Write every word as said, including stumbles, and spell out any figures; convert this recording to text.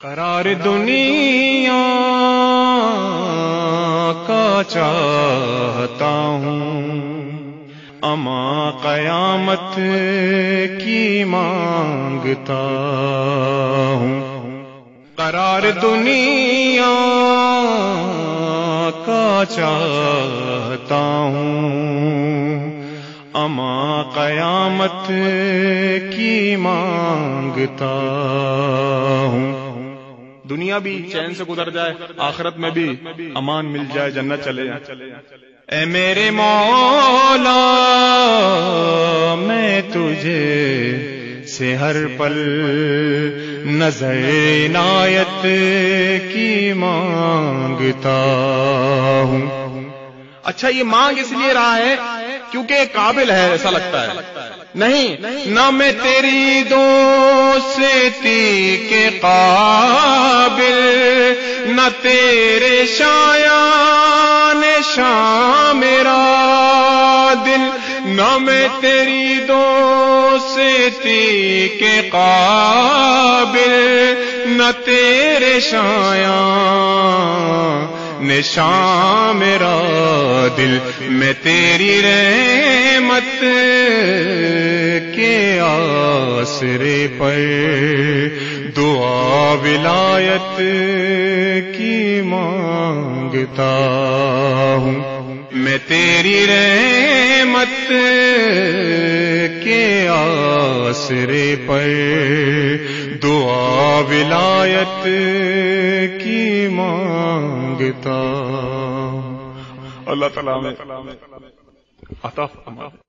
قرار دنیا کا چاہتا ہوں، اما قیامت کی مانگتا ہوں۔ قرار دنیا کا چاہتا ہوں، اما قیامت کی مانگتا ہوں۔ دنیا بھی چین سے گزر جائے، آخرت میں بھی امان مل جائے، جنت چلے جائے۔ اے میرے مولا میں تجھے سے ہر پل نظر عنایت کی مانگتا ہوں۔ اچھا، یہ مانگ اس لیے رہا ہے کیونکہ قابل ہے، ایسا لگتا ہے۔ نہیں، نہ میں تیری دوستی کے قابل، نہ تیرے شایان شاہ میرا دل، نہ میں تیری دوستی کے قابل، نہ تیرے شایان نشاں میرا دل۔ میں تیری رحمت کے آسرے پر دعا ولایت کی مانگتا ہوں۔ میں تیری رحمت کے آسرے پر دعا ولایت کی مانگتا۔ اللہ تعالیٰ میں عطا فرمائے۔